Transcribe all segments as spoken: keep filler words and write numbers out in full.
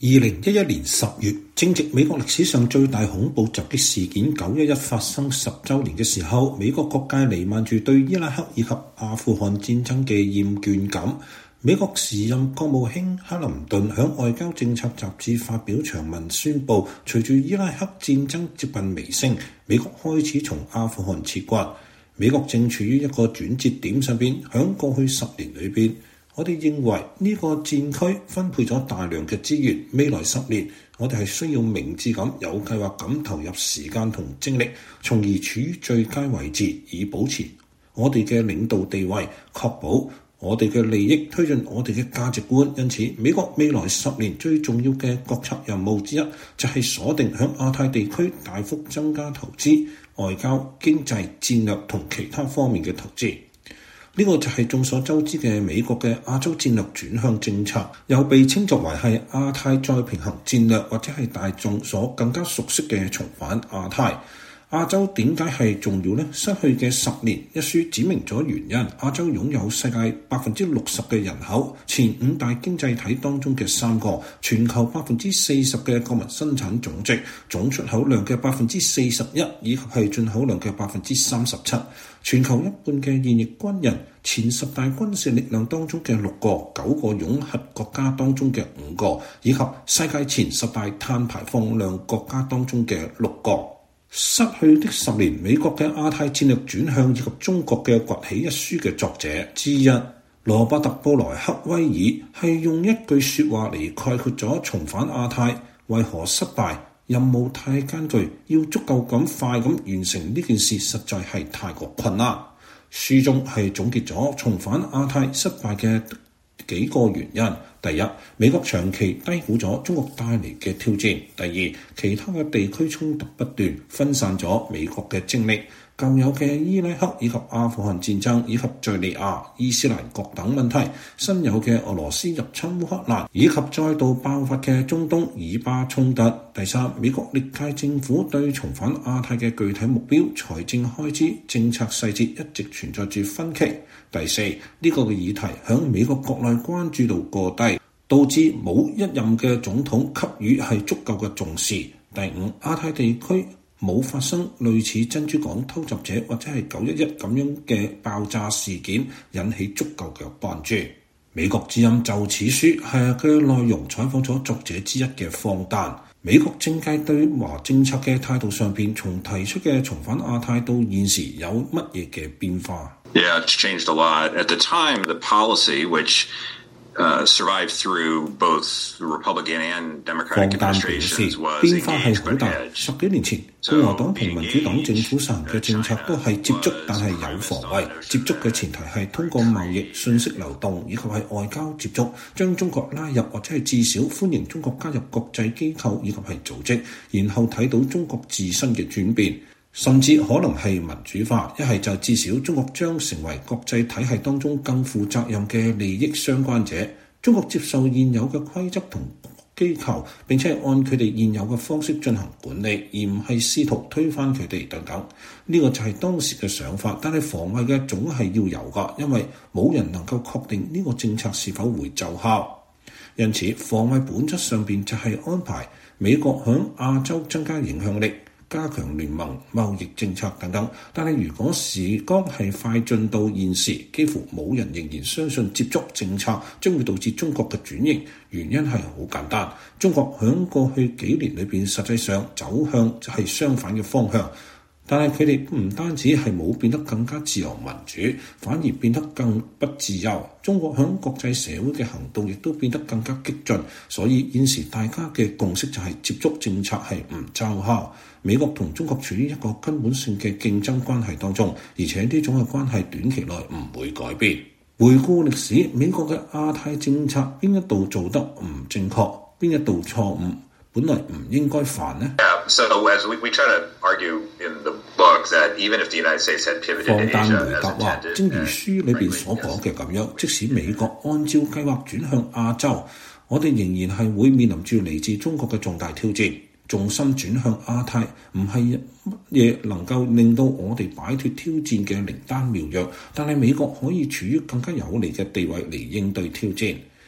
二零一一年十月，正值美國歷史上最大恐怖襲擊事件九一一發生十週年嘅時候，美國各界彌漫住對伊拉克以及阿富汗戰爭嘅厭倦感。美國時任國務卿克林頓喺外交政策雜誌發表長文宣佈，隨住伊拉克戰爭接近尾聲，美國開始從阿富汗撤軍。美國正處於一個轉折點上邊，喺過去十年裏邊，我哋認為呢個戰區分配咗大量嘅資源，未來十年我哋係需要明智咁、有計劃咁投入時間同精力，從而處於最佳位置，以保持我哋嘅領導地位，確保我哋嘅利益，推進我哋嘅價值觀。因此，美國未來十年最重要嘅國策任務之一，就係鎖定響亞太地區大幅增加投資、外交、經濟、戰略同其他方面嘅投資。呢個就係眾所周知嘅美國嘅亞洲戰略轉向政策，又被稱作為係亞太再平衡戰略，或者係大眾所更加熟悉嘅重返亞太。亞洲點解係重要呢？失去嘅十年一書指明咗原因。亞洲擁有世界百分之六十嘅人口，前五大經濟體當中嘅三個，全球百分之四十嘅國民生產總值，總出口量嘅百分之四十一，以及係進口量嘅百分之三十七。全球一半嘅現役軍人，前十大軍事力量當中嘅六個，九個擁核國家當中嘅五個，以及世界前十大碳排放量國家當中嘅六個。失去的十年，美國嘅亞太戰略轉向以及中國嘅崛起一書嘅作者之一羅伯特布萊克威爾係用一句說話嚟概括咗重返亞太為何失敗。任務太艱巨，要足夠咁快咁完成呢件事，實在係太過困難。書中係總結咗重返亞太失敗嘅幾個原因。第一，美國長期低估咗中國帶嚟嘅挑戰。第二，其他嘅地區衝突不斷，分散咗美國嘅精力。舊有嘅伊拉克以及阿富汗戰爭，以及敘利亞、伊斯蘭國等問題，新有嘅俄羅斯入侵烏克蘭，以及再度爆發嘅中東以巴衝突。第三，美國歷屆政府對重返亞太嘅具體目標、財政開支、政策細節一直存在住分歧。第四，呢、這個嘅議題響美國國內關注度過低，導致冇一任嘅總統給予係足夠嘅重視。第五，亞太地區冇發生類似珍珠港偷襲者或者係九一一咁樣嘅爆炸事件，引起足夠嘅關注。美國之音就此書係嘅內容採訪咗作者之一嘅方丹。美國政界對華政策嘅態度上邊，從提出嘅重返亞太到現時有乜嘢嘅變化？ Yeah, it's changed a lot. At the time, the policy which Uh, survived through both Republican and Democratic administrations was engaged but hedged. 變化係好大。十幾年前，共和黨同民主黨政府實行嘅政策都係接觸，但係有防衛。接觸嘅前提係通過貿易、信息流動以及係外交接觸，將中國拉入或者係至少歡迎中國加入國際機構以及係組織，然後睇到中國自身嘅轉變。甚至可能係民主化，一係就至少中國將成為國際體系當中更負責任嘅利益相關者。中國接受現有嘅規則同機構，並且係按佢哋現有嘅方式進行管理，而唔係試圖推翻佢哋等等。呢、這個就係當時嘅想法，但係防衛嘅總係要有㗎，因為冇人能夠確定呢個政策是否會奏效。因此，防衛本質上邊就係安排美國響亞洲增加影響力，加強聯盟、貿易政策等等，但係如果時光係快進到現時，幾乎冇人仍然相信接觸政策將會導致中國嘅轉型。原因係好簡單，中國響過去幾年裏邊實際上走向就係相反嘅方向，但係佢哋唔單止係冇變得更加自由民主，反而變得更不自由。中國響國際社會嘅行動亦都變得更加激進，所以現時大家嘅共識就係接觸政策係唔奏效。美國同中國處於一個根本性嘅競爭關係當中，而且呢種嘅關係短期內唔會改變。回顧歷史，美國嘅亞太政策邊一度做得唔正確，邊一度錯誤，本來唔應該犯呢？ Yeah, so as we, we try to argue in the book that even if the United States had pivoted to Asia as intended, 方丹回答話，正如書裏邊所講嘅咁樣，即使美國按照計劃轉向亞洲，我哋仍然係會面臨住嚟自中國嘅重大挑戰。重心轉向亞太，唔係乜嘢能夠令到我哋擺脫挑戰嘅靈丹妙藥，但係美國可以處於更加有利嘅地位嚟應對挑戰。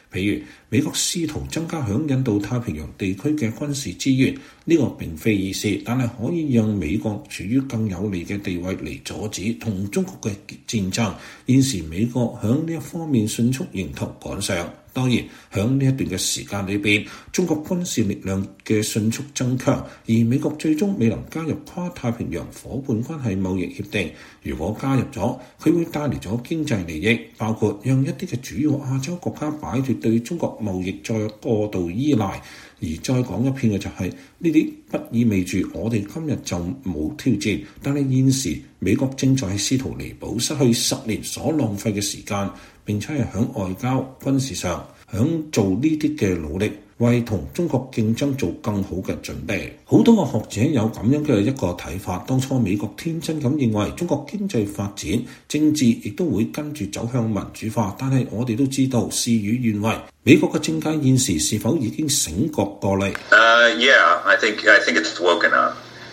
譬如美國試圖增加響印度太平洋地區嘅軍事資源，呢個並非易事，但係可以讓美國處於更有利嘅地位嚟阻止同中國嘅戰爭。現時美國響呢一方面迅速迎頭趕上。當然，響呢一段嘅時間裏邊，中國軍事力量嘅迅速增強，而美國最終未能加入跨太平洋夥伴關係貿易協定。如果加入咗，佢會帶嚟咗經濟利益，包括讓一啲嘅主要亞洲國家擺脫對中國貿易再過度依賴。而再講一遍嘅就係呢啲不意味住我哋今日就冇挑戰，但係現時美國正在試圖彌補失去十年所浪費嘅時間，並且係響外交、軍事上響做呢啲嘅努力，為同中國競爭做更好嘅準備。好多個學者有咁樣嘅一個睇法，當初美國天真咁認為中國經濟發展、政治亦都會跟住走向民主化，但係我哋都知道事與願違。美國嘅政界現時是否已經醒覺過嚟？ Uh, yeah, I think, I think it's woken up.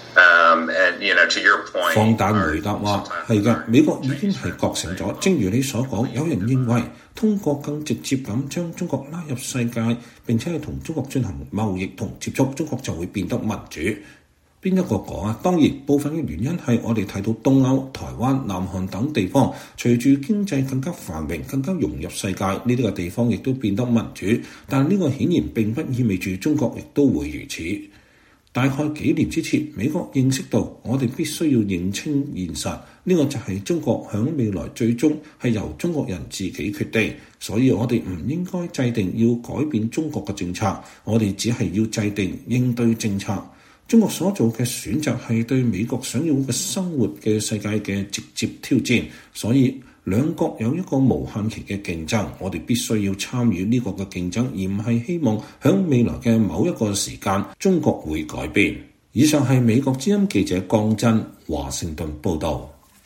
Um, and, you know, to your point, 放膽回答話係嘅，美國已經係覺醒咗。正如你所講，有人認為通過更直接咁將中國拉入世界，並且係同中國進行貿易同接觸，中國就會變得民主。邊一個講啊？當然，部分嘅原因係我哋睇到東歐、台灣、南韓等地方，隨住經濟更加繁榮、更加融入世界，呢啲嘅地方亦都變得民主。但係呢個顯然並不意味住中國亦都會如此。大概幾年之前，美國認識到我哋必須要認清現實，呢個就係中國響未來最終係由中國人自己決定，所以我哋唔應該制定要改變中國嘅政策，我哋只係要制定應對政策。中國所做嘅選擇係對美國想要嘅生活嘅世界嘅直接挑戰，所以兩國有一個無限期嘅競爭，我哋必須要參與呢個嘅競爭，而唔係希望響未來嘅某一個時間中國會改變。以上係美國之音記者江真華盛頓報導。